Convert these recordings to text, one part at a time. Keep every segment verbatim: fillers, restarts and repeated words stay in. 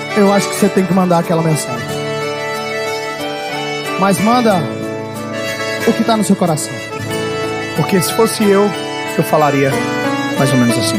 eu acho que você tem que mandar aquela mensagem. Mas manda o que tá no seu coração. Porque se fosse eu, eu falaria mais ou menos assim: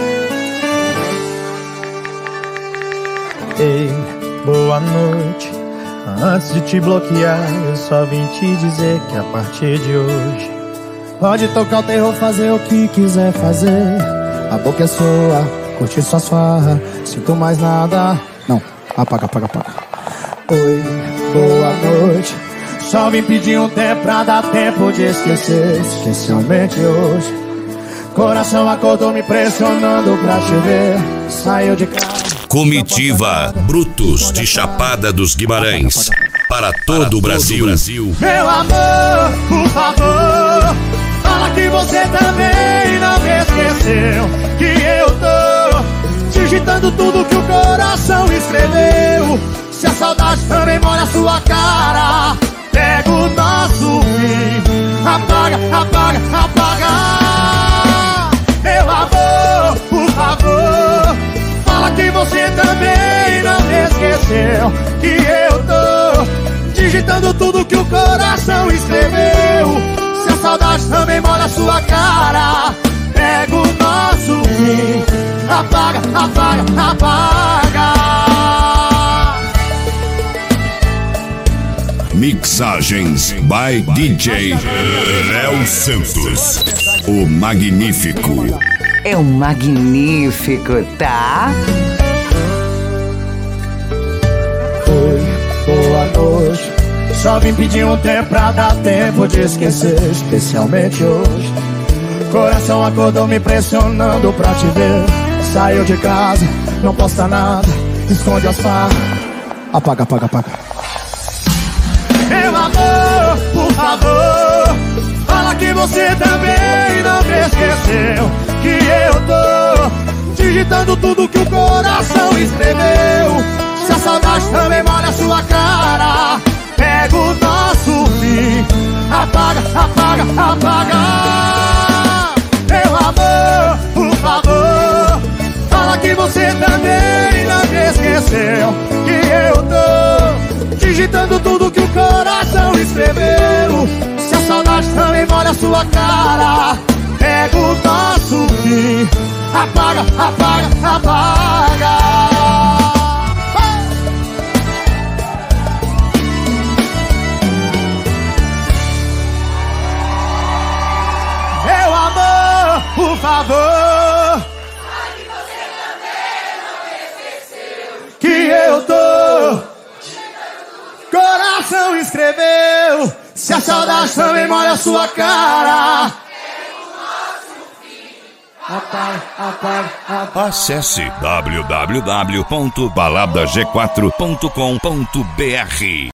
ei, boa noite. Antes de te bloquear, eu só vim te dizer que a partir de hoje pode tocar o terror, fazer o que quiser fazer. A boca é sua, curtir suas farras. Sinto mais nada. Não, apaga, apaga, apaga. Oi, boa noite. Só vim pedir um tempo pra dar tempo de esquecer. Especialmente hoje. Coração acordou me pressionando pra te ver. Saiu de casa. Comitiva Brutos de Chapada dos Guimarães. Para todo o Brasil. Meu amor, por favor, fala que você também não me esqueceu. Que eu tô digitando tudo que o coração escreveu. Se a saudade também molha a sua cara, pega o nosso fim, apaga, apaga, apaga. Meu amor, por favor, fala que você também não me esqueceu. Que eu tô digitando tudo que o coração escreveu. Se a saudade também molha a sua cara, pega o nosso fim, apaga, apaga, apaga. Mixagens by D J Léo Santos, o Magnífico. É um magnífico, tá? Oi, boa noite. Só vim pedir um tempo pra dar tempo de esquecer. Especialmente hoje. Coração acordou me pressionando pra te ver. Saiu de casa, não posta nada, esconde as farras. Apaga, apaga, apaga. Meu amor, por favor, fala que você também não me esqueceu. Que eu tô digitando tudo que o coração escreveu. Se a saudade também molha a sua cara, pega o nosso fim, apaga, apaga, apaga. Meu amor, por favor, fala que você também não me esqueceu. Que eu tô digitando tudo que o coração escreveu. Se a saudade também molha a sua cara, pega o nosso fim, apaga, apaga, apaga. Meu amor, por favor, fala que você também não me esqueceu. Que eu tô coração escreveu. Se a saudade também molha a sua cara, apaga, apaga, apaga. Acesse w w w ponto balada g quatro ponto com ponto b r.